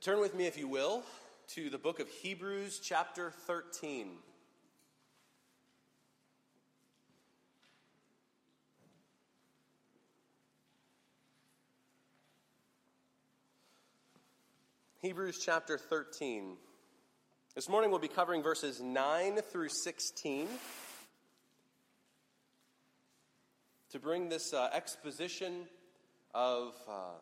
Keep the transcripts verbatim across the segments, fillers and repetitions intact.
Turn with me, if you will, to the book of Hebrews, chapter thirteen. Hebrews chapter thirteen. This morning we'll be covering verses nine through sixteen. To bring this uh, exposition of uh,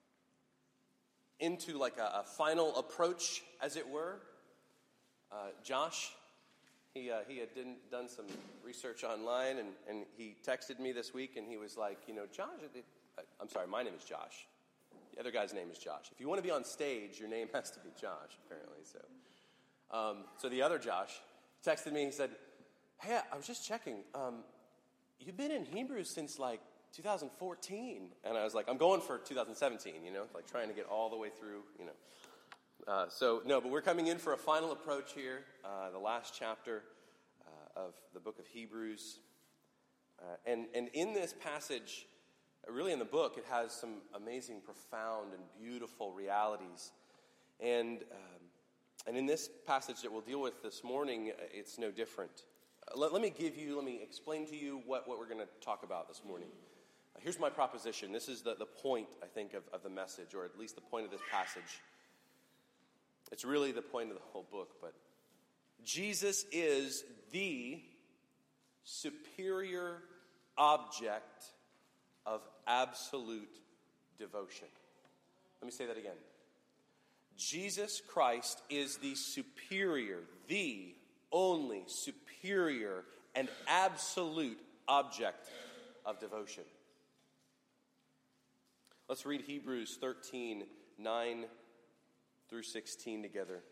into like a, a final approach, as it were. Uh, Josh, he uh, he had didn't, done some research online, and, and he texted me this week, and he was like, you know, Josh, it, I'm sorry, my name is Josh. The other guy's name is Josh. If you want to be on stage, your name has to be Josh, apparently. So, um, so the other Josh texted me. He said, "Hey, I was just checking. Um, you've been in Hebrews since like two thousand fourteen," and I was like, "I'm going for two thousand seventeen." You know, like trying to get all the way through. You know, uh, so no, but we're coming in for a final approach here, uh, the last chapter uh, of the book of Hebrews, uh, and and in this passage. Really, in the book, it has some amazing, profound, and beautiful realities. And um, and in this passage that we'll deal with this morning, it's no different. Uh, let, let me give you, let me explain to you what, what we're going to talk about this morning. Uh, here's my proposition. This is the, the point, I think, of, of the message, or at least the point of this passage. It's really the point of the whole book, but Jesus is the superior object of absolute devotion. Let me say that again. Jesus Christ is the superior, the only superior and absolute object of devotion. Let's read Hebrews thirteen, nine through sixteen together.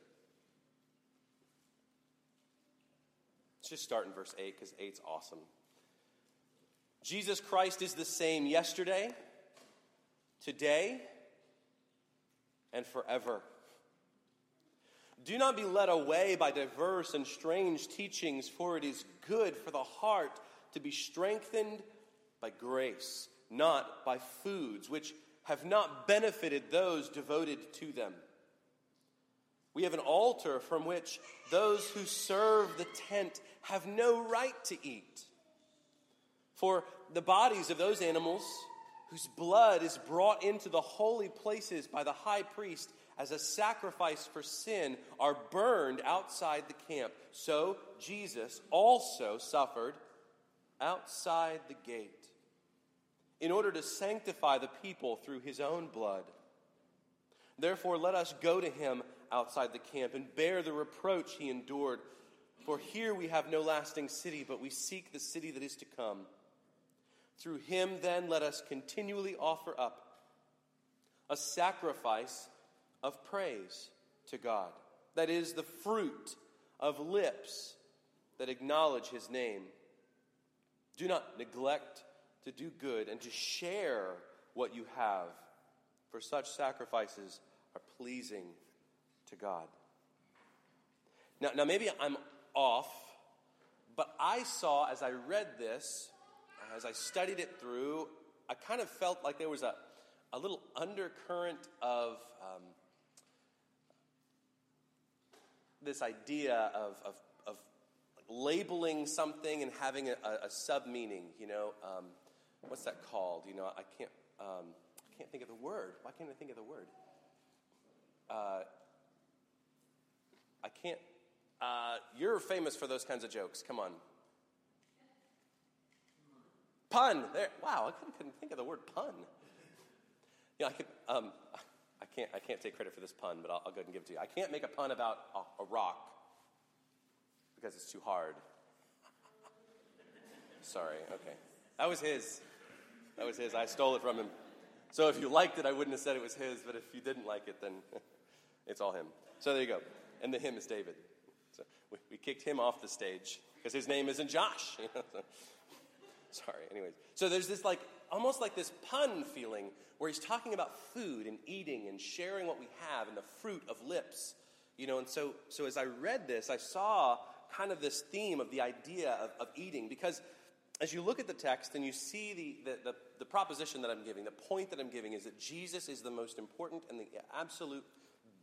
Let's just start in verse eight, because eight's awesome. Jesus Christ is the same yesterday, today, and forever. Do not be led away by diverse and strange teachings, for it is good for the heart to be strengthened by grace, not by foods which have not benefited those devoted to them. We have an altar from which those who serve the tent have no right to eat. For the bodies of those animals whose blood is brought into the holy places by the high priest as a sacrifice for sin are burned outside the camp. So Jesus also suffered outside the gate in order to sanctify the people through his own blood. Therefore, let us go to him outside the camp and bear the reproach he endured. For here we have no lasting city, but we seek the city that is to come. Through him, then, let us continually offer up a sacrifice of praise to God. That is the fruit of lips that acknowledge his name. Do not neglect to do good and to share what you have, for such sacrifices are pleasing to God. Now, now maybe I'm off, but I saw as I read this, as I studied it through, I kind of felt like there was a, a little undercurrent of um, this idea of, of, of labeling something and having a, a sub-meaning, you know. Um, what's that called? You know, I can't, um, I can't think of the word. Why can't I think of the word? Uh, I can't, uh, you're famous for those kinds of jokes. Come on. Pun. There. Wow, I couldn't, couldn't think of the word pun. You know, I could. Um, I can't. I can't take credit for this pun, but I'll, I'll go ahead and give it to you. I can't make a pun about a, a rock because it's too hard. Sorry. Okay, that was his. That was his. I stole it from him. So if you liked it, I wouldn't have said it was his. But if you didn't like it, then it's all him. So there you go. And the him is David. So we, we kicked him off the stage because his name isn't Josh. You know, so. Sorry, anyways. So there's this like, almost like this pun feeling where he's talking about food and eating and sharing what we have and the fruit of lips. You know, and so so as I read this, I saw kind of this theme of the idea of, of eating. Because as you look at the text and you see the, the, the, the proposition that I'm giving, the point that I'm giving is that Jesus is the most important and the absolute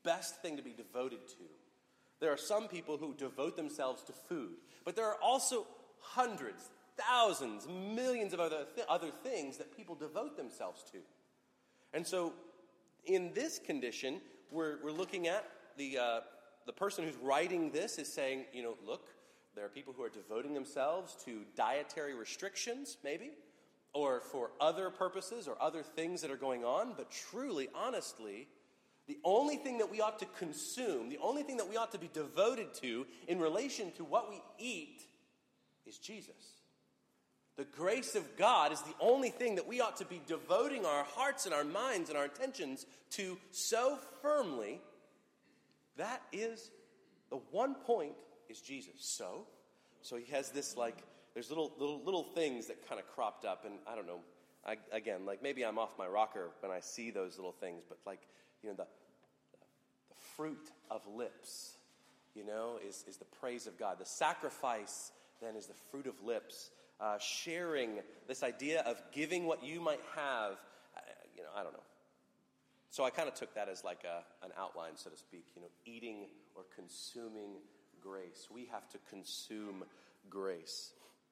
best thing to be devoted to. There are some people who devote themselves to food, but there are also hundreds, thousands, millions of other, th- other things that people devote themselves to. And so in this condition, we're, we're looking at the, uh, the person who's writing this is saying, you know, look, there are people who are devoting themselves to dietary restrictions, maybe, or for other purposes or other things that are going on. But truly, honestly, the only thing that we ought to consume, the only thing that we ought to be devoted to in relation to what we eat is Jesus. The grace of God is the only thing that we ought to be devoting our hearts and our minds and our attentions to so firmly. That is, the one point is Jesus. So, so he has this, like, there's little little little things that kind of cropped up, and I don't know, I, again, like maybe I'm off my rocker when I see those little things, but like, you know, the the fruit of lips, you know, is, is the praise of God. The sacrifice, then, is the fruit of lips. Uh, sharing, this idea of giving what you might have, uh, you know, I don't know. So I kind of took that as like a, an outline, so to speak, you know, eating or consuming grace. We have to consume grace.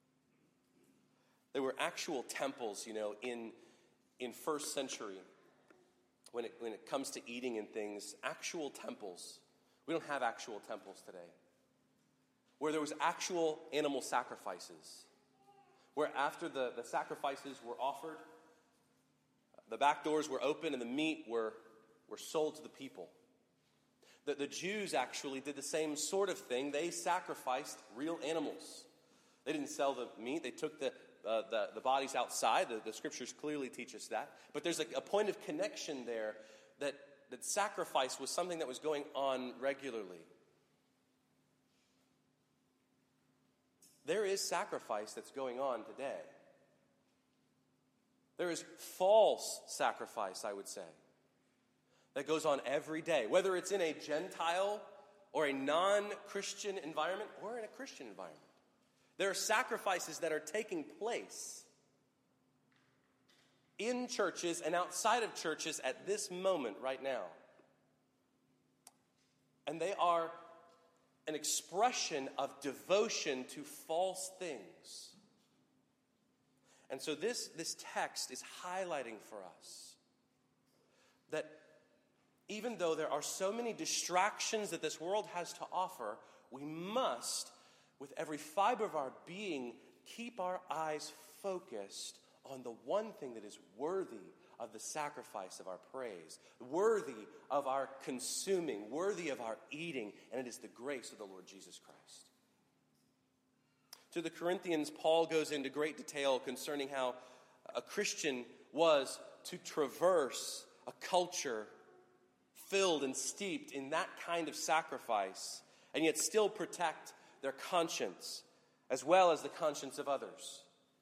There were actual temples, you know, in in first century, when it when it comes to eating and things, actual temples. We don't have actual temples today. Where there was actual animal sacrifices. Where after the, the sacrifices were offered, the back doors were open and the meat were, were sold to the people. The, the Jews actually did the same sort of thing. They sacrificed real animals. They didn't sell the meat. They took the uh, the, the bodies outside. The, the scriptures clearly teach us that. But there's a, a point of connection there that, that sacrifice was something that was going on regularly. There is sacrifice that's going on today. There is false sacrifice, I would say, that goes on every day, whether it's in a Gentile or a non-Christian environment or in a Christian environment. There are sacrifices that are taking place in churches and outside of churches at this moment right now. And they are an expression of devotion to false things. And so this, this text is highlighting for us that even though there are so many distractions that this world has to offer, we must, with every fiber of our being, keep our eyes focused on the one thing that is worthy of the sacrifice of our praise, worthy of our consuming, worthy of our eating, and it is the grace of the Lord Jesus Christ. To the Corinthians, Paul goes into great detail concerning how a Christian was to traverse a culture filled and steeped in that kind of sacrifice, and yet still protect their conscience as well as the conscience of others.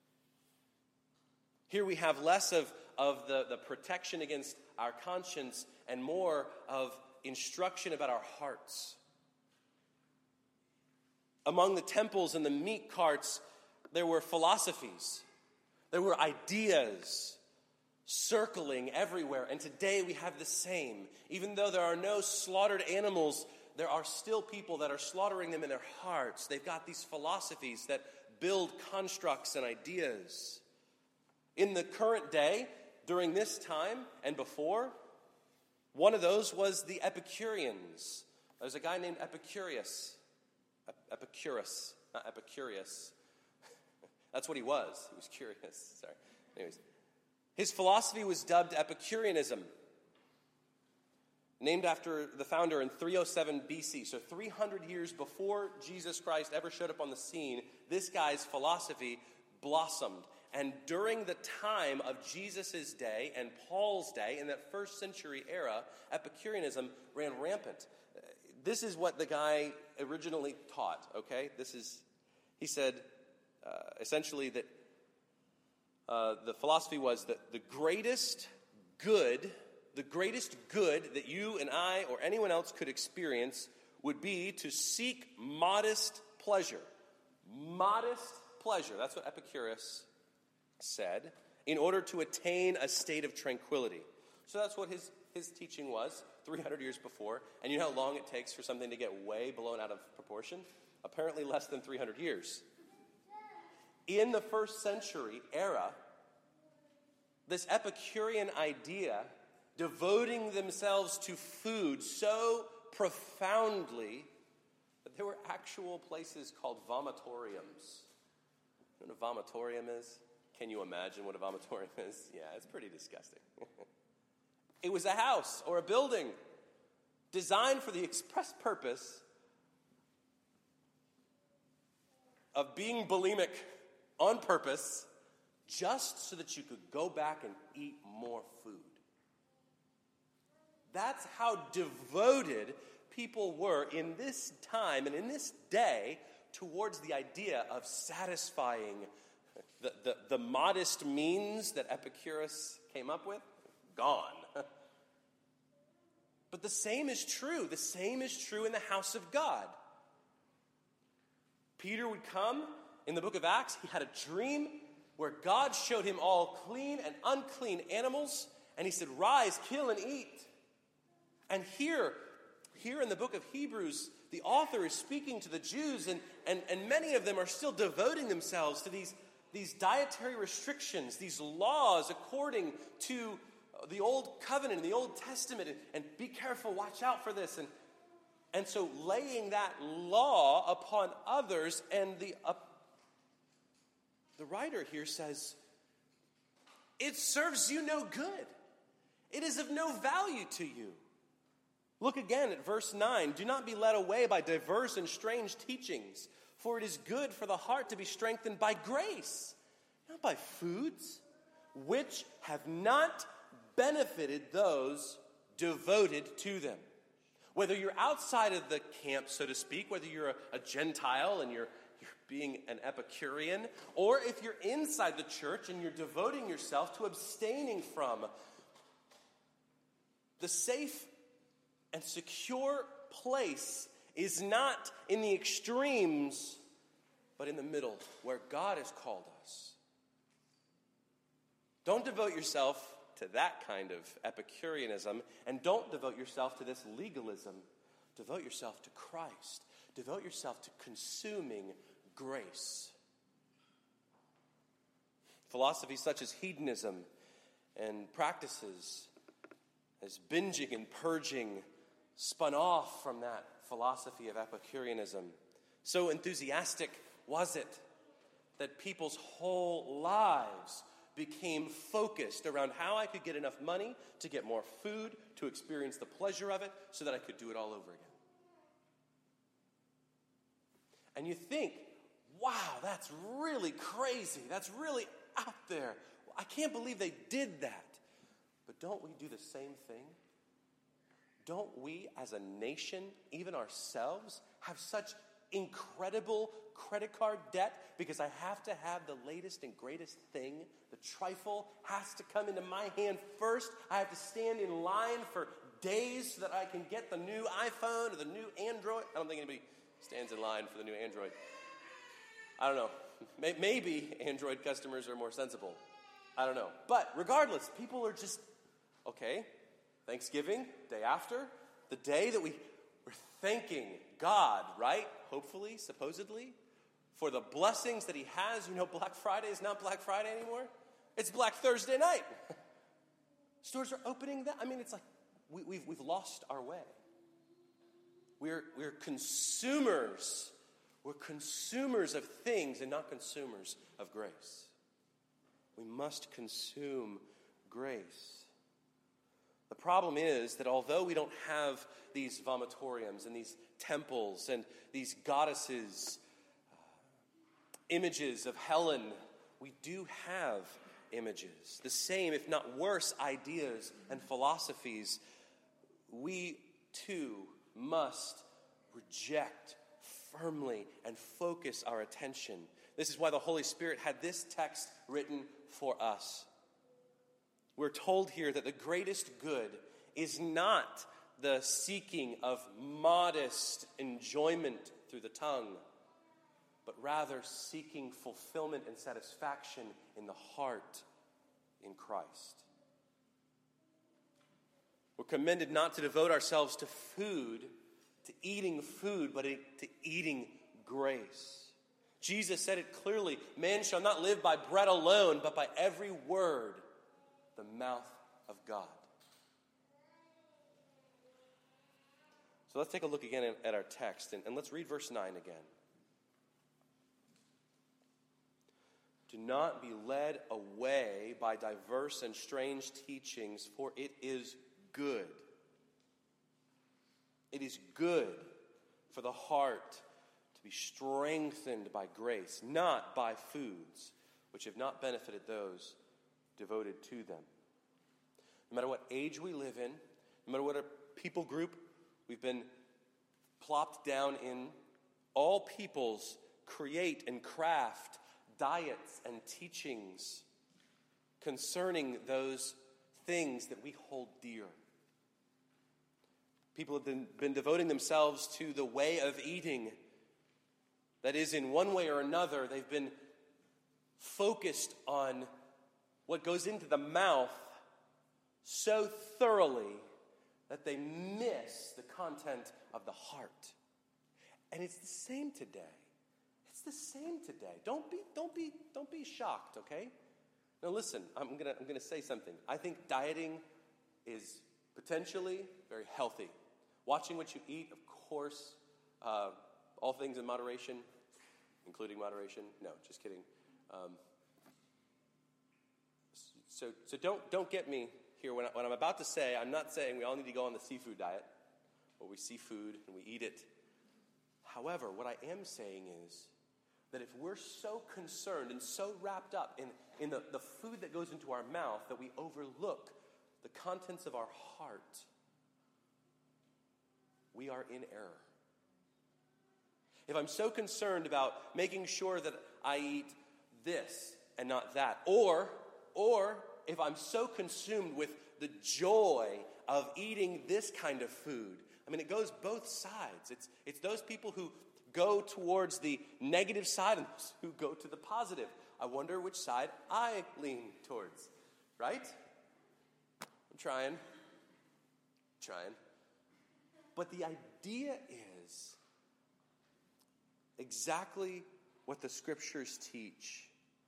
Here we have less of, of the, the protection against our conscience and more of instruction about our hearts. Among the temples and the meat carts, there were philosophies. There were ideas circling everywhere. And today we have the same. Even though there are no slaughtered animals, there are still people that are slaughtering them in their hearts. They've got these philosophies that build constructs and ideas. In the current day, during this time and before, one of those was the Epicureans. There's a guy named Epicurus. Epicurus, not Epicurus. That's what he was. He was curious. Sorry. Anyways, his philosophy was dubbed Epicureanism, named after the founder in three oh seven B C. So three hundred years before Jesus Christ ever showed up on the scene, this guy's philosophy blossomed. And during the time of Jesus' day and Paul's day, in that first century era, Epicureanism ran rampant. This is what the guy originally taught, okay? This is, he said, uh, essentially that uh, the philosophy was that the greatest good, the greatest good that you and I or anyone else could experience would be to seek modest pleasure. Modest pleasure. That's what Epicurus said, in order to attain a state of tranquility. So that's what his, his teaching was. three hundred years before. And you know how long it takes for something to get way blown out of proportion? Apparently less than three hundred years. In the first century era, this Epicurean idea, devoting themselves to food so profoundly that there were actual places called vomitoriums. You know what a vomitorium is? Can you imagine what a vomitorium is? Yeah, it's pretty disgusting. It was a house or a building designed for the express purpose of being bulimic on purpose, just so that you could go back and eat more food. That's how devoted people were in this time and in this day towards the idea of satisfying the, the, the modest means that Epicurus came up with. Gone. But the same is true. The same is true in the house of God. Peter would come in the book of Acts. He had a dream where God showed him all clean and unclean animals, and he said, rise, kill, and eat. And here, here in the book of Hebrews, the author is speaking to the Jews, and, and, and many of them are still devoting themselves to these, these dietary restrictions, these laws according to the Old Covenant and the Old Testament, and, and be careful, watch out for this. And, and so laying that law upon others, and the, uh, the writer here says, it serves you no good. It is of no value to you. Look again at verse nine. Do not be led away by diverse and strange teachings, for it is good for the heart to be strengthened by grace, not by foods, which have not benefited those devoted to them. Whether you're outside of the camp, so to speak, whether you're a, a Gentile and you're, you're being an Epicurean, or if you're inside the church and you're devoting yourself to abstaining from the safe and secure place is not in the extremes, but in the middle, where God has called us. Don't devote yourself to that kind of Epicureanism, and don't devote yourself to this legalism. Devote yourself to Christ. Devote yourself to consuming grace. Philosophies such as hedonism and practices as binging and purging spun off from that philosophy of Epicureanism. So enthusiastic was it that people's whole lives became focused around how I could get enough money to get more food, to experience the pleasure of it, so that I could do it all over again. And you think, wow, that's really crazy. That's really out there. I can't believe they did that. But don't we do the same thing? Don't we as a nation, even ourselves, have such incredible credit card debt because I have to have the latest and greatest thing? The trifle has to come into my hand first. I have to stand in line for days so that I can get the new iPhone or the new Android. I don't think anybody stands in line for the new Android. I don't know. Maybe Android customers are more sensible. I don't know. But regardless, people are just, okay, Thanksgiving, day after, the day that we were thanking God, right? Hopefully, supposedly, for the blessings that he has. You know, Black Friday is not Black Friday anymore. It's Black Thursday night. Stores are opening that. I mean, it's like we, we've, we've lost our way. We're, we're consumers. We're consumers of things and not consumers of grace. We must consume grace. The problem is that although we don't have these vomitoriums and these temples and these goddesses, uh, images of Helen, we do have images, the same, if not worse, ideas and philosophies. We too must reject firmly and focus our attention. This is why the Holy Spirit had this text written for us. We're told here that the greatest good is not the seeking of modest enjoyment through the tongue, but rather seeking fulfillment and satisfaction in the heart in Christ. We're commended not to devote ourselves to food, to eating food, but to eating grace. Jesus said it clearly, man shall not live by bread alone, but by every word, the mouth of God. So let's take a look again at our text, and, and let's read verse nine again. Do not be led away by diverse and strange teachings, for it is good. It is good for the heart to be strengthened by grace, not by foods which have not benefited those devoted to them. No matter what age we live in, no matter what people group we've been plopped down in, all peoples create and craft diets and teachings concerning those things that we hold dear. People have been, been devoting themselves to the way of eating. That is, in one way or another, they've been focused on what goes into the mouth so thoroughly that they miss the content of the heart. And it's the same today. It's the same today. Don't be, don't be, don't be shocked, okay? Now listen, I'm gonna, I'm gonna say something. I think dieting is potentially very healthy. Watching what you eat, of course, uh, all things in moderation, including moderation. No, just kidding. Um, so, so don't, don't get me here. When, I, when I'm about to say, I'm not saying we all need to go on the seafood diet, where we see food and we eat it. However, what I am saying is that if we're so concerned and so wrapped up in, in the, the food that goes into our mouth that we overlook the contents of our heart, we are in error. If I'm so concerned about making sure that I eat this and not that, or, or if I'm so consumed with the joy of eating this kind of food, I mean, it goes both sides. It's, it's those people who go towards the negative side and those who go to the positive. I wonder which side I lean towards, right? I'm trying. Trying. But the idea is exactly what the scriptures teach.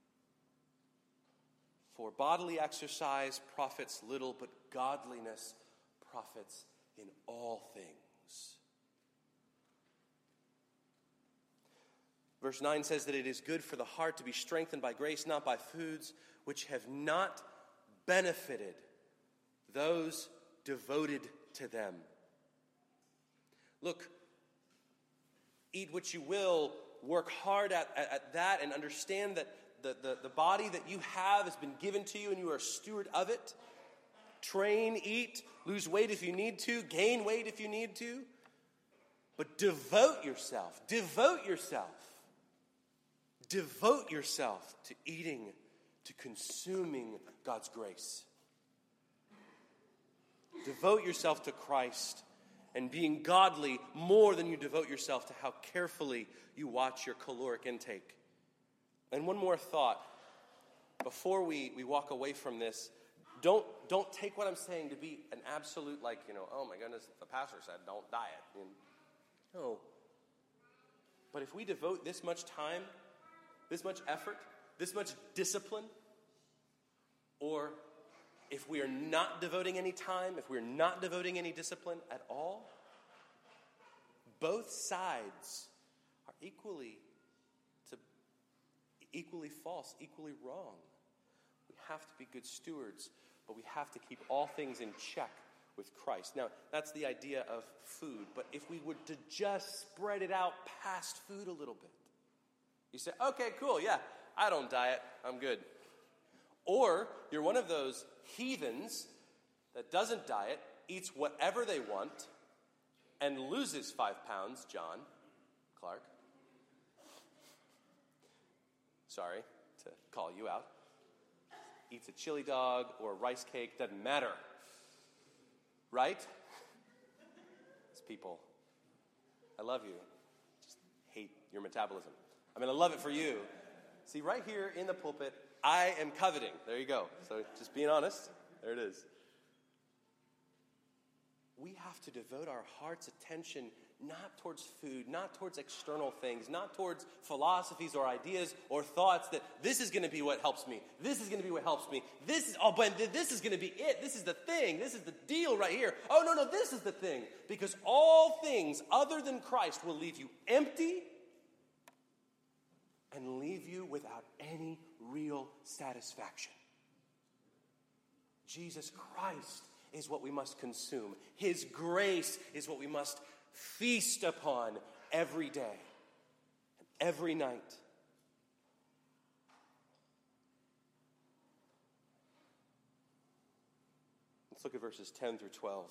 For bodily exercise profits little, but godliness profits in all things. Verse nine says that it is good for the heart to be strengthened by grace, not by foods which have not benefited those devoted to them. Look, eat what you will, work hard at, at, at that, and understand that the, the, the body that you have has been given to you and you are a steward of it. Train, eat, lose weight if you need to, gain weight if you need to. But devote yourself, devote yourself, devote yourself to eating, to consuming God's grace. Devote yourself to Christ and being godly more than you devote yourself to how carefully you watch your caloric intake. And one more thought. Before we, we walk away from this, don't, don't take what I'm saying to be an absolute, like, you know, oh my goodness, the pastor said don't diet. And, no. But if we devote this much time, this much effort, this much discipline, or if we are not devoting any time, if we're not devoting any discipline at all, both sides are equally to equally false, equally wrong. We have to be good stewards, but we have to keep all things in check with Christ. Now, that's the idea of food, but if we were to just spread it out past food a little bit, you say, okay, cool, yeah, I don't diet, I'm good. Or you're one of those heathens that doesn't diet, eats whatever they want, and loses five pounds, John Clark. Sorry to call you out. Eats a chili dog or a rice cake, doesn't matter. Right? It's people. I love you. Just hate your metabolism. I mean, I love it for you. See, right here in the pulpit, I am coveting. There you go. So just being honest, there it is. we have to devote our heart's attention not towards food, not towards external things, not towards philosophies or ideas or thoughts that this is going to be what helps me. This is going to be what helps me. This is, oh, but this is going to be it. This is the thing. This is the deal right here. Oh, no, no, this is the thing. Because all things other than Christ will leave you empty and leave you without any real satisfaction. Jesus Christ is what we must consume. His grace is what we must feast upon every day and every night. Let's look at verses ten through twelve.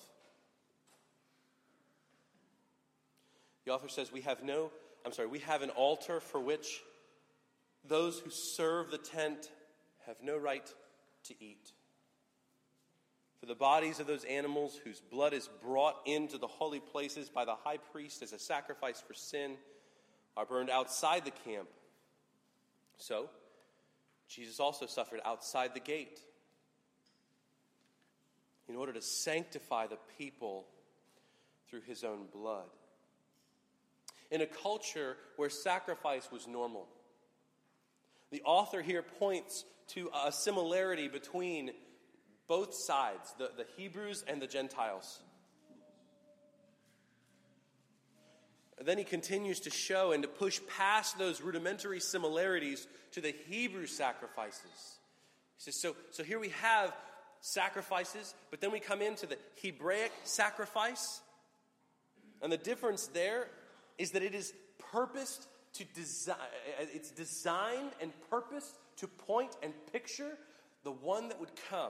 The author says, we have no, I'm sorry, we have an altar for which those who serve the tent have no right to eat. For the bodies of those animals whose blood is brought into the holy places by the high priest as a sacrifice for sin are burned outside the camp. So, Jesus also suffered outside the gate in order to sanctify the people through his own blood. In a culture where sacrifice was normal, the author here points to a similarity between both sides, the, the Hebrews and the Gentiles. And then he continues to show and to push past those rudimentary similarities to the Hebrew sacrifices. He says, so, so here we have sacrifices, but then we come into the Hebraic sacrifice. And the difference there is that it is purposed to design, it's designed and purposed to point and picture the one that would come.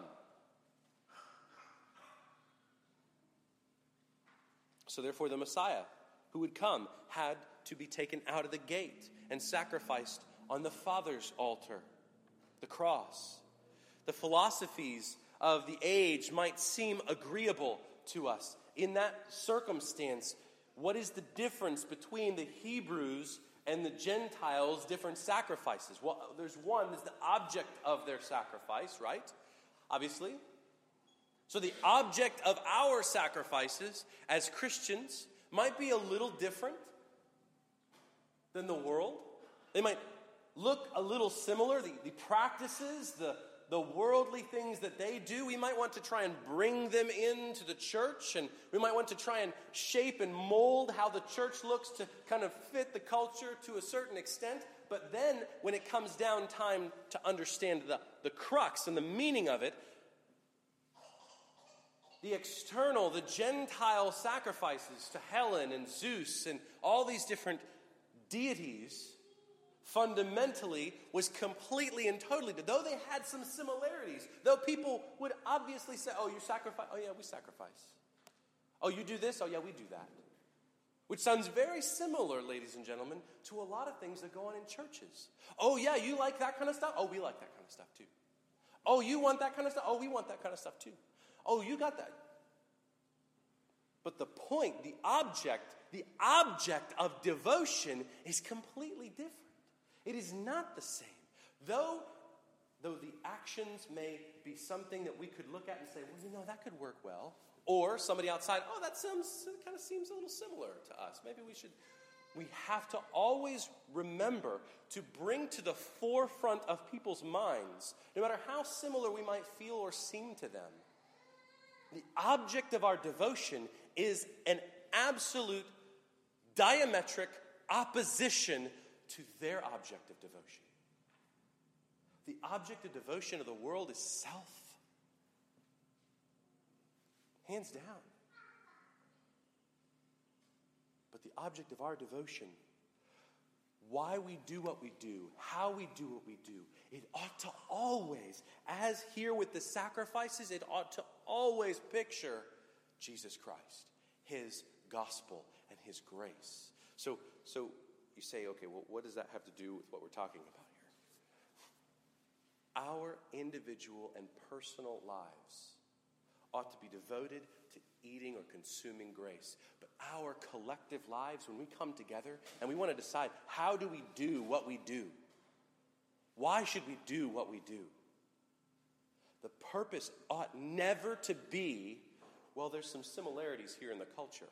So therefore the Messiah who would come had to be taken out of the gate and sacrificed on the Father's altar, the cross. The philosophies of the age might seem agreeable to us. In that circumstance, what is the difference between the Hebrews and the Gentiles' different sacrifices? Well, there's one, there's the object of their sacrifice, right? Obviously. So the object of our sacrifices as Christians might be a little different than the world. They might look a little similar. The, the practices, the, the worldly things that they do, we might want to try and bring them into the church, and we might want to try and shape and mold how the church looks to kind of fit the culture to a certain extent. But then when it comes down time to understand the, the crux and the meaning of it, the external, the Gentile sacrifices to Helen and Zeus and all these different deities fundamentally was completely and totally, though they had some similarities, though people would obviously say, oh, you sacrifice, oh yeah, we sacrifice. Oh, you do this, oh yeah, we do that. Which sounds very similar, ladies and gentlemen, to a lot of things that go on in churches. Oh yeah, you like that kind of stuff? Oh, we like that kind of stuff too. Oh, you want that kind of stuff? Oh, we want that kind of stuff too. Oh, you got that. But the point, the object, the object of devotion is completely different. It is not the same. Though, though the actions may be something that we could look at and say, well, you know, that could work well. Or somebody outside, oh, that sounds, it kind of seems a little similar to us. Maybe we should. We have to always remember to bring to the forefront of people's minds, no matter how similar we might feel or seem to them, the object of our devotion is an absolute diametric opposition to their object of devotion. The object of devotion of the world is self. Hands down. But the object of our devotion, why we do what we do, how we do what we do, it ought to always, as here with the sacrifices, it ought to always picture Jesus Christ, his gospel, and his grace. So, so you say, okay, well, what does that have to do with what we're talking about here? Our individual and personal lives ought to be devoted to eating or consuming grace. But our collective lives, when we come together and we want to decide, how do we do what we do? Why should we do what we do? The purpose ought never to be Well, there's some similarities here in the culture.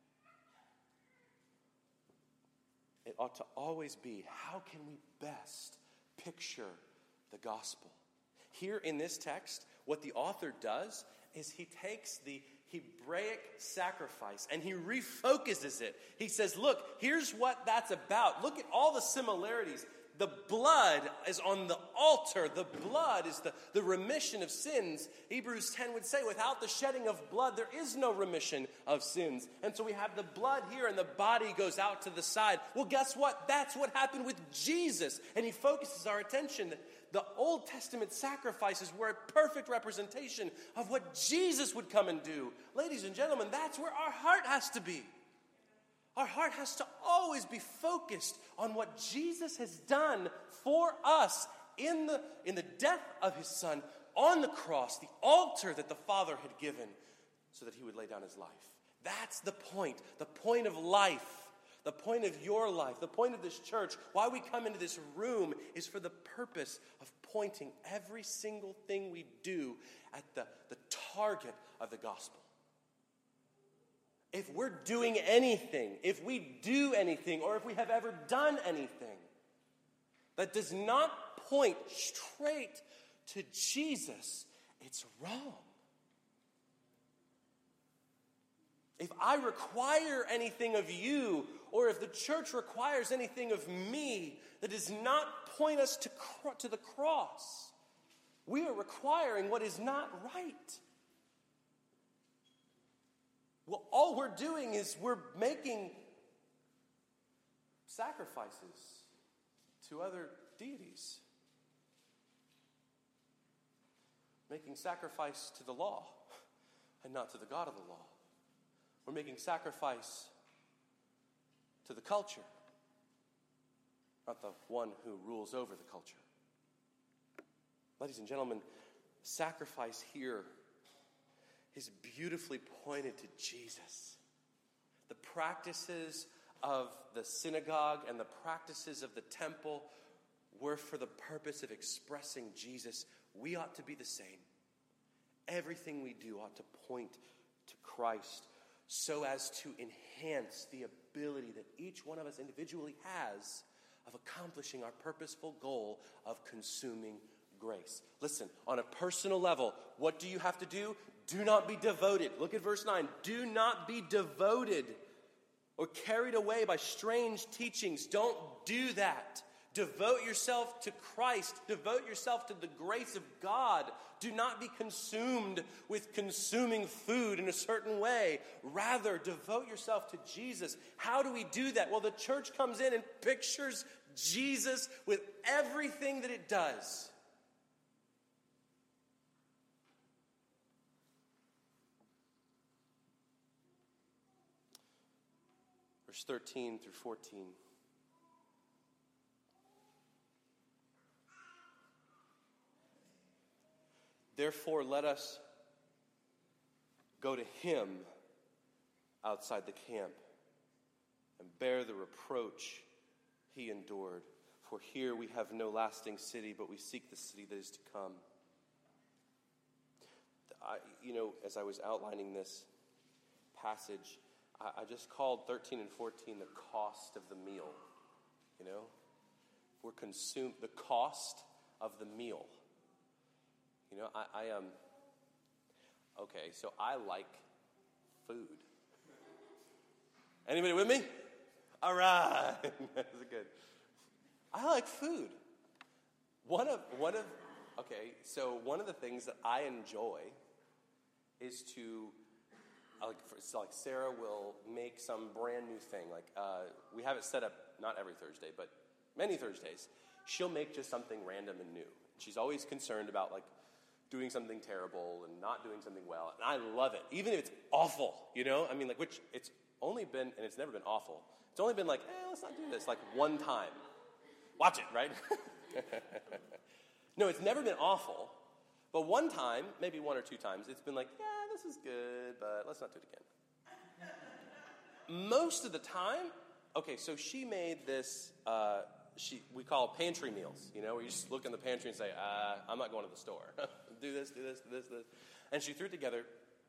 It ought to always be, how can we best picture the gospel? Here in this text, what the author does is he takes the Hebraic sacrifice and he refocuses it. He says, look, here's what that's about. Look at all the similarities. The blood is on the altar. The blood is the, the remission of sins. Hebrews ten would say, without the shedding of blood, there is no remission of sins. And so we have the blood here and the body goes out to the side. Well, guess what? That's what happened with Jesus. And he focuses our attention that the Old Testament sacrifices were a perfect representation of what Jesus would come and do. Ladies and gentlemen, that's where our heart has to be. Our heart has to always be focused on what Jesus has done for us in the, in the death of his Son on the cross, the altar that the Father had given so that he would lay down his life. That's the point, the point of life, the point of your life, the point of this church. Why we come into this room is for the purpose of pointing every single thing we do at the, the target of the gospel. If we're doing anything, if we do anything, or if we have ever done anything that does not point straight to Jesus, it's wrong. If I require anything of you, or if the church requires anything of me that does not point us to, cro- to the cross, we are requiring what is not right. Well, all we're doing is we're making sacrifices to other deities. Making sacrifice to the law and not to the God of the law. We're making sacrifice to the culture, not the one who rules over the culture. Ladies and gentlemen, sacrifice here is beautifully pointed to Jesus. The practices of the synagogue and the practices of the temple were for the purpose of expressing Jesus. We ought to be the same. Everything we do ought to point to Christ so as to enhance the ability that each one of us individually has of accomplishing our purposeful goal of consuming grace. Listen, on a personal level, what do you have to do? Do not be devoted. Look at verse nine. Do not be devoted or carried away by strange teachings. Don't do that. Devote yourself to Christ. Devote yourself to the grace of God. Do not be consumed with consuming food in a certain way. Rather, devote yourself to Jesus. How do we do that? Well, the church comes in and pictures Jesus with everything that it does. Verse thirteen through fourteen. Therefore, let us go to him outside the camp and bear the reproach he endured. For here we have no lasting city, but we seek the city that is to come. I, you know, as I was outlining this passage, I just called thirteen and fourteen the cost of the meal. You know, we're consumed, the cost of the meal. You know, I, I um. Okay, so I like food. Anybody with me? All right, that's good. I like food. One of one of okay, so one of the things that I enjoy is to. Like, for, so like Sarah will make some brand new thing. Like uh, we have it set up not every Thursday, but many Thursdays. She'll make just something random and new. She's always concerned about like doing something terrible and not doing something well, and I love it, even if it's awful. You know, I mean, like which it's only been, and it's never been awful. It's only been like, eh, let's not do this. Like one time, watch it, right? No, it's never been awful, but one time, maybe one or two times, it's been like, yeah. This is good, but let's not do it again. Most of the time, okay, so she made this, uh, she we call pantry meals, you know, where you just look in the pantry and say, uh, I'm not going to the store. do this, do this, do this, do this. And she threw together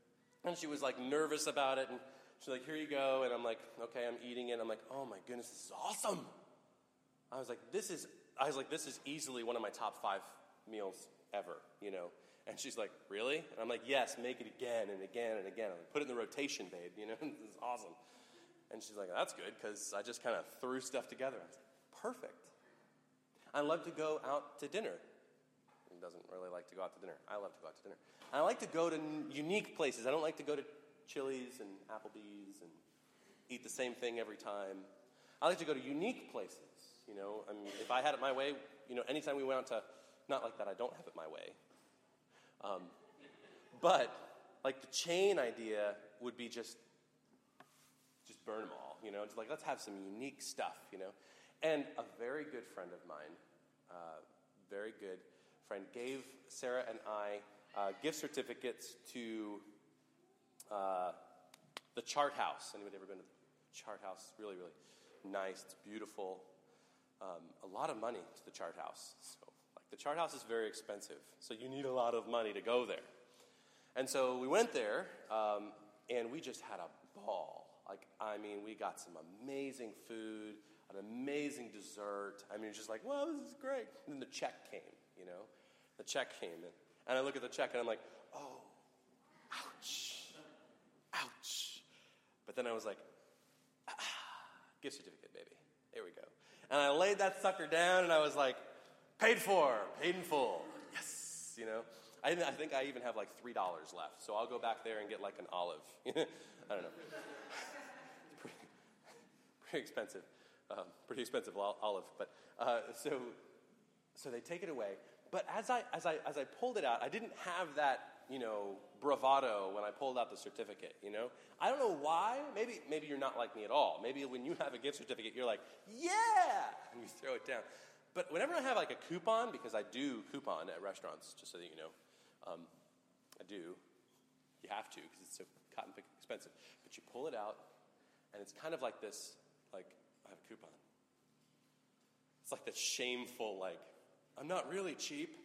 And she was like nervous about it, and she's like, here you go. And I'm like, okay, I'm eating it. I'm like, oh my goodness, this is awesome. I was like, this is, I was like, this is easily one of my top five meals ever, you know. And she's like, really? And I'm like, yes, make it again and again and again. I'm like, put it in the rotation, babe, you know, this is awesome. And she's like, that's good, because I just kind of threw stuff together. I was like, perfect. I love to go out to dinner. He doesn't really like to go out to dinner. I love to go out to dinner. I like to go to n- unique places. I don't like to go to Chili's and Applebee's and eat the same thing every time. I like to go to unique places, you know. I mean, if I had it my way, you know, anytime we went out to, not like that I don't have it my way. Um, but, like, the chain idea would be just, just burn them all, you know. It's like, let's have some unique stuff, you know. And a very good friend of mine, uh, very good friend, gave Sarah and I uh, gift certificates to uh, the Chart House. Anybody ever been to the Chart House? Really, really nice. It's beautiful. Um, a lot of money to the Chart House. So, like, the Chart House is very expensive, so you need a lot of money to go there. And so we went there, um, and we just had a ball. Like, I mean, we got some amazing food, an amazing dessert. I mean, it's just like, well, this is great. And then the check came, you know. The check came in. And I look at the check, and I'm like, oh, ouch, ouch. But then I was like, ah, gift certificate, baby. Here we go. And I laid that sucker down, and I was like, paid for, paid in full. Yes, you know. I, I think I even have like three dollars left, so I'll go back there and get like an olive. I don't know. pretty, pretty expensive. Um, pretty expensive olive. But uh, so so they take it away. But as I as I as I pulled it out, I didn't have that, you know, bravado when I pulled out the certificate, you know? I don't know why. Maybe maybe you're not like me at all. Maybe when you have a gift certificate, you're like, yeah, and you throw it down. But whenever I have like a coupon, because I do coupon at restaurants, just so that you know, um, I do. You have to, because it's so cotton pick expensive. But you pull it out, and it's kind of like this, like, I have a coupon. It's like that shameful, like, I'm not really cheap,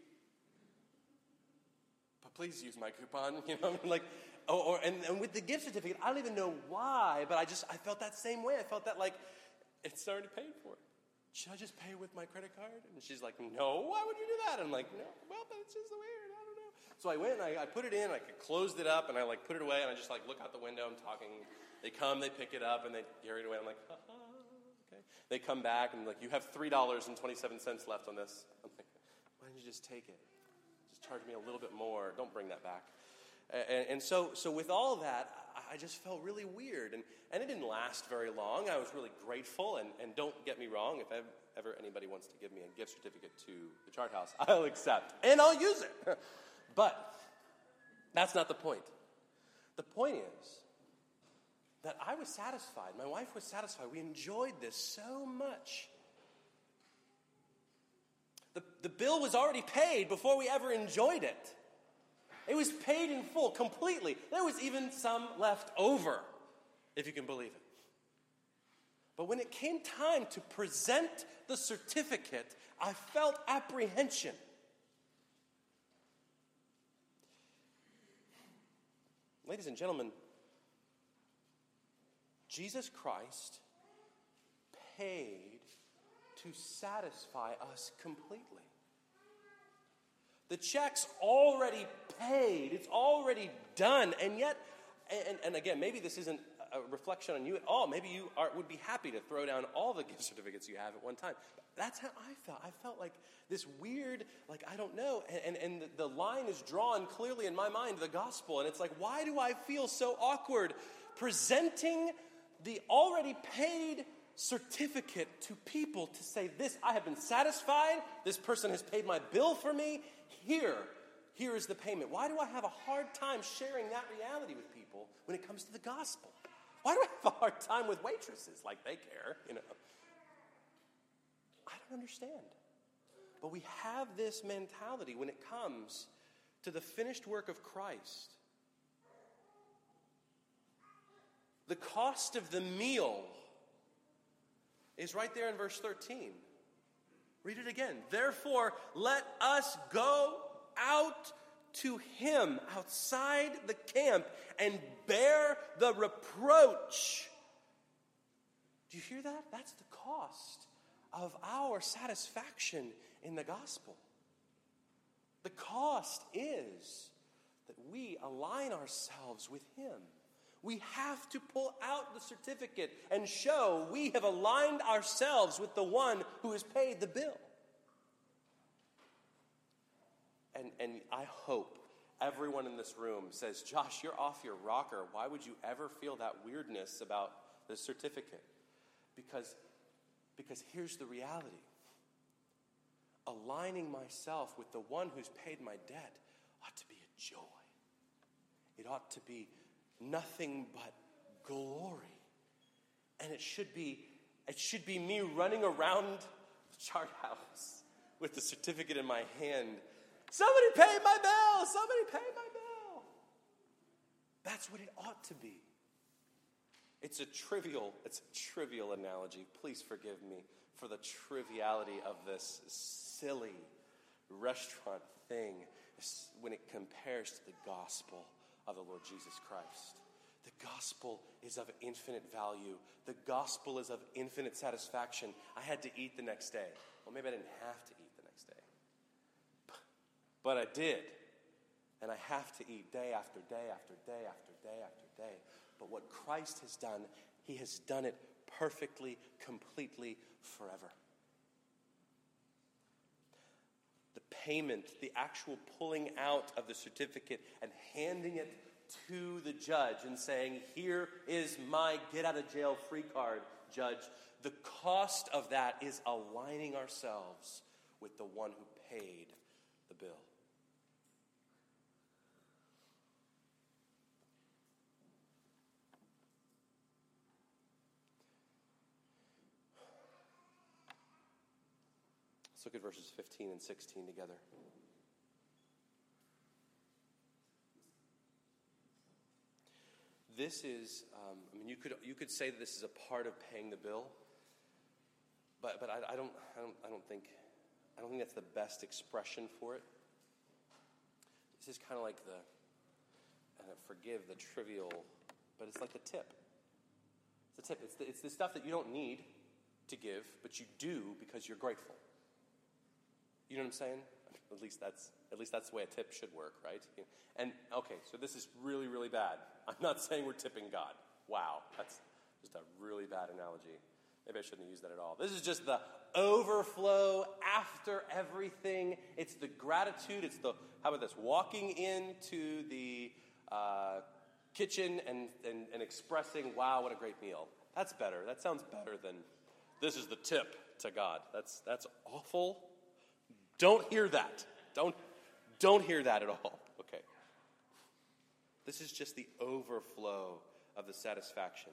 but please use my coupon, you know, like, or, or and, and with the gift certificate, I don't even know why, but I just, I felt that same way. I felt that, like, it's already paid for. Should I just pay with my credit card? And she's like, no, why would you do that? I'm like, no, well, that's just weird, I don't know. So I went and I, I put it in, I closed it up, and I, like, put it away, and I just, like, look out the window, I'm talking. They come, they pick it up, and they carry it away. I'm like, ha-ha. They come back and like, you have three dollars and twenty-seven cents left on this. I'm like, why didn't you just take it? Just charge me a little bit more. Don't bring that back. And, and so, so with all of that, I just felt really weird. And, and it didn't last very long. I was really grateful. And, and don't get me wrong, if ever anybody wants to give me a gift certificate to the Chart House, I'll accept. And I'll use it. But that's not the point. The point is, that I was satisfied. My wife was satisfied. We enjoyed this so much. The, the bill was already paid before we ever enjoyed it. It was paid in full, completely. There was even some left over, if you can believe it. But when it came time to present the certificate, I felt apprehension. Ladies and gentlemen, Jesus Christ paid to satisfy us completely. The check's already paid. It's already done. And yet, and, and again, maybe this isn't a reflection on you at all. Maybe you are, would be happy to throw down all the gift certificates you have at one time. But that's how I felt. I felt like this weird, like, I don't know. And, and, and the, the line is drawn clearly in my mind, the gospel. And it's like, why do I feel so awkward presenting the already paid certificate to people to say, this, I have been satisfied, this person has paid my bill for me, here, here is the payment. Why do I have a hard time sharing that reality with people when it comes to the gospel? Why do I have a hard time with waitresses? Like, they care, you know. I don't understand. But we have this mentality when it comes to the finished work of Christ. The cost of the meal is right there in verse thirteen. Read it again. Therefore, let us go out to him outside the camp and bear the reproach. Do you hear that? That's the cost of our satisfaction in the gospel. The cost is that we align ourselves with him. We have to pull out the certificate and show we have aligned ourselves with the one who has paid the bill. And, and I hope everyone in this room says, Josh, you're off your rocker. Why would you ever feel that weirdness about the certificate? Because, because here's the reality. Aligning myself with the one who's paid my debt ought to be a joy. It ought to be nothing but glory. And it should be, it should be me running around the chart house with the certificate in my hand. Somebody pay my bill! Somebody pay my bill! That's what it ought to be. It's a trivial, it's a trivial analogy. Please forgive me for the triviality of this silly restaurant thing when it compares to the gospel of the Lord Jesus Christ. The gospel is of infinite value. The gospel is of infinite satisfaction. I had to eat the next day. Well, maybe I didn't have to eat the next day. But I did. And I have to eat day after day after day after day after day. But what Christ has done, he has done it perfectly, completely, forever. The payment, the actual pulling out of the certificate and handing it to the judge and saying, here is my get-out-of-jail-free card, judge. The cost of that is aligning ourselves with the one who paid the bill. Let's look at verses fifteen and sixteen together. This is, um, I mean, you could you could say that this is a part of paying the bill, but but I, I don't I don't I don't think I don't think that's the best expression for it. This is kind of like the, and forgive the trivial, but it's like the tip. It's the tip. It's the, it's the stuff that you don't need to give, but you do because you're grateful. You know what I'm saying? At least that's at least that's the way a tip should work, right? And okay, so this is really, really bad. I'm not saying we're tipping God. Wow, that's just a really bad analogy. Maybe I shouldn't have used that at all. This is just the overflow after everything. It's the gratitude. It's the, how about this? Walking into the uh, kitchen and, and, and expressing, wow, what a great meal. That's better. That sounds better than, this is the tip to God. That's that's awful. Don't hear that. Don't, don't hear that at all. Okay. This is just the overflow of the satisfaction.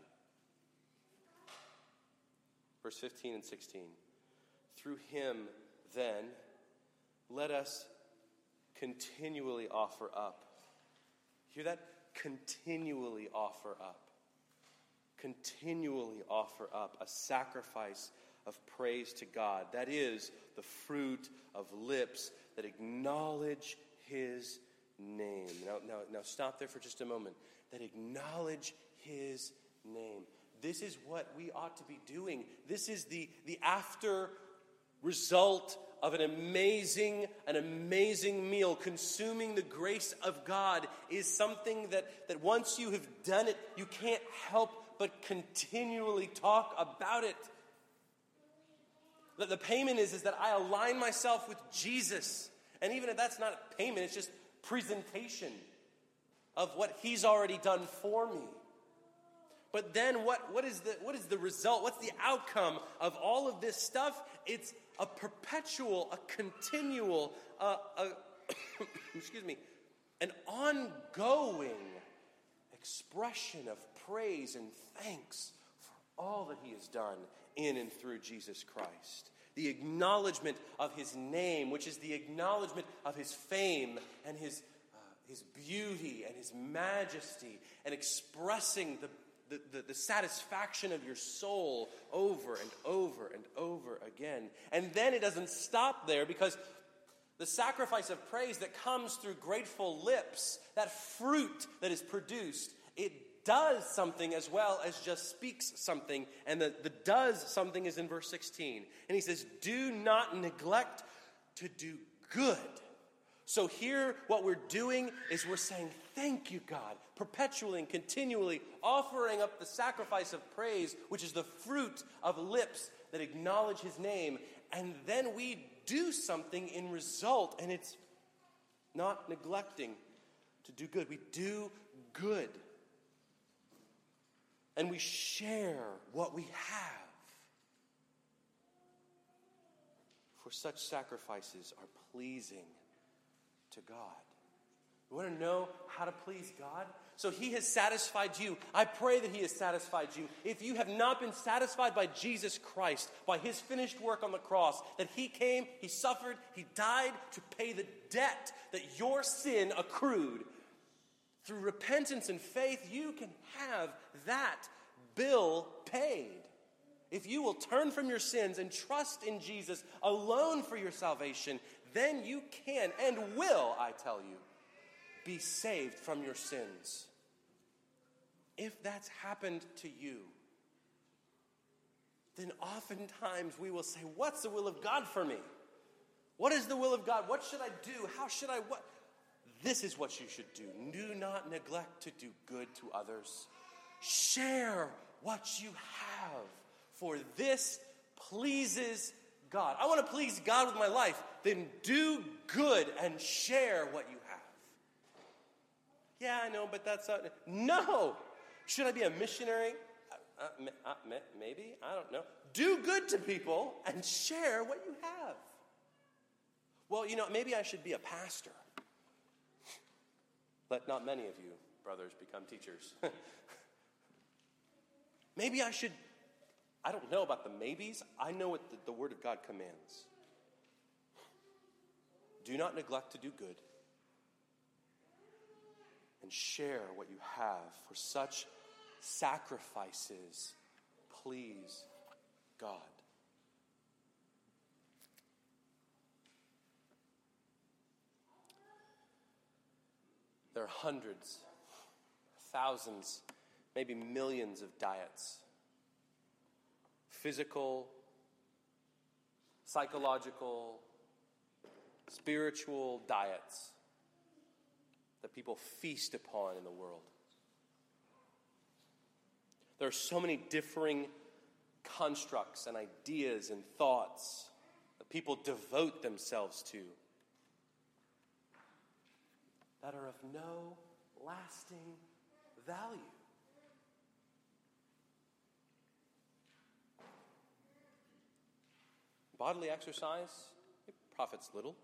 Verse fifteen and sixteen. Through him, then, let us continually offer up. Hear that? Continually offer up. Continually offer up a sacrifice of praise to God. That is the fruit of lips that acknowledge his name. Now, now, now stop there for just a moment. That acknowledge his name. This is what we ought to be doing. This is the, the after result of an amazing, an amazing meal. Consuming the grace of God is something that, that once you have done it, you can't help but continually talk about it. The, the payment is, is that I align myself with Jesus. And even if that's not a payment, it's just presentation of what he's already done for me. But then what, what, is the, what is the result? What's the outcome of all of this stuff? It's a perpetual, a continual, uh, a, excuse me, an ongoing expression of praise and thanks for all that he has done in and through Jesus Christ. The acknowledgement of his name, which is the acknowledgement of his fame and his, uh, his beauty and his majesty, and expressing the The, the, the satisfaction of your soul over and over and over again. And then it doesn't stop there, because The sacrifice of praise that comes through grateful lips, that fruit that is produced, it does something as well as just speaks something. And the, the does something is in verse sixteen. And he says, do not neglect to do good. So here what we're doing is we're saying, thank you, God, perpetually and continually offering up the sacrifice of praise, which is the fruit of lips that acknowledge his name. And then we do something in result, and it's not neglecting to do good. We do good. And we share what we have. For such sacrifices are pleasing to God. You want to know how to please God? So he has satisfied you. I pray that he has satisfied you. If you have not been satisfied by Jesus Christ, by his finished work on the cross, that he came, he suffered, he died to pay the debt that your sin accrued, through repentance and faith, you can have that bill paid. If you will turn from your sins and trust in Jesus alone for your salvation, then you can and will, I tell you, be saved from your sins. If that's happened to you, then oftentimes we will say, what's the will of God for me? What is the will of God? What should I do? How should I, what? This is what you should do. Do not neglect to do good to others. Share what you have, for this pleases God. I want to please God with my life. Then do good and share what you have. Yeah, I know, but that's not... No! Should I be a missionary? Uh, uh, maybe. I don't know. Do good to people and share what you have. Well, you know, maybe I should be a pastor. Let not many of you, brothers, become teachers. Maybe I should... I don't know about the maybes. I know what the, the Word of God commands. Do not neglect to do good. And share what you have, for such sacrifices please God. There are hundreds, thousands, maybe millions of diets. Physical, psychological, spiritual diets that people feast upon in the world. There are so many differing constructs and ideas and thoughts that people devote themselves to that are of no lasting value. Bodily exercise, it profits little.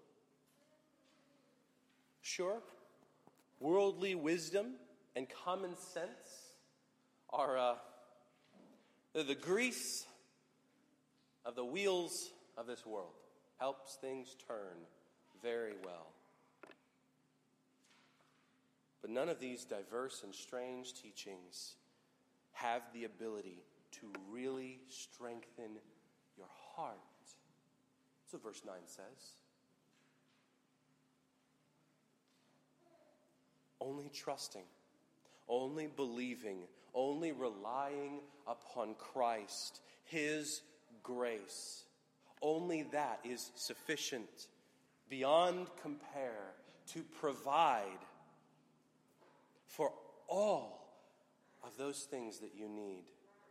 Sure, worldly wisdom and common sense are uh, they're the grease of the wheels of this world. Helps things turn very well. But none of these diverse and strange teachings have the ability to really strengthen your heart. That's what verse nine says. Only trusting, only believing, only relying upon Christ, his grace. Only that is sufficient, beyond compare, to provide for all of those things that you need.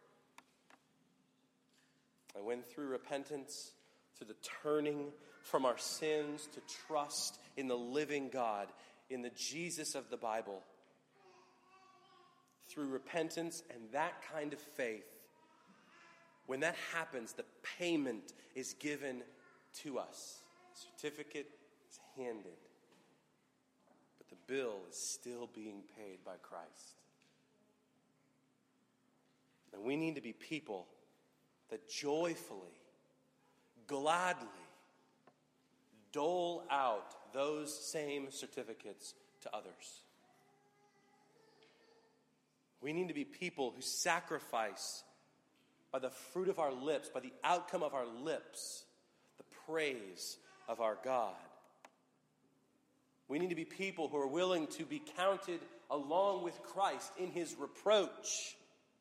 And when through repentance, through the turning from our sins to trust in the living God, in the Jesus of the Bible, through repentance and that kind of faith, when that happens, the payment is given to us. The certificate is handed. But the bill is still being paid by Christ. And we need to be people that joyfully, gladly dole out those same certificates to others. We need to be people who sacrifice by the fruit of our lips, by the outcome of our lips, the praise of our God. We need to be people who are willing to be counted along with Christ in his reproach.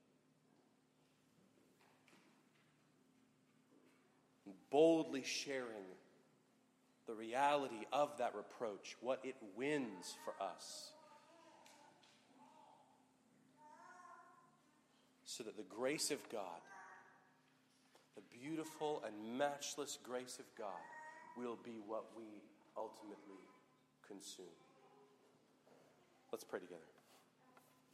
Boldly sharing the reality of that reproach, what it wins for us. So that the grace of God, the beautiful and matchless grace of God, will be what we ultimately consume. Let's pray together.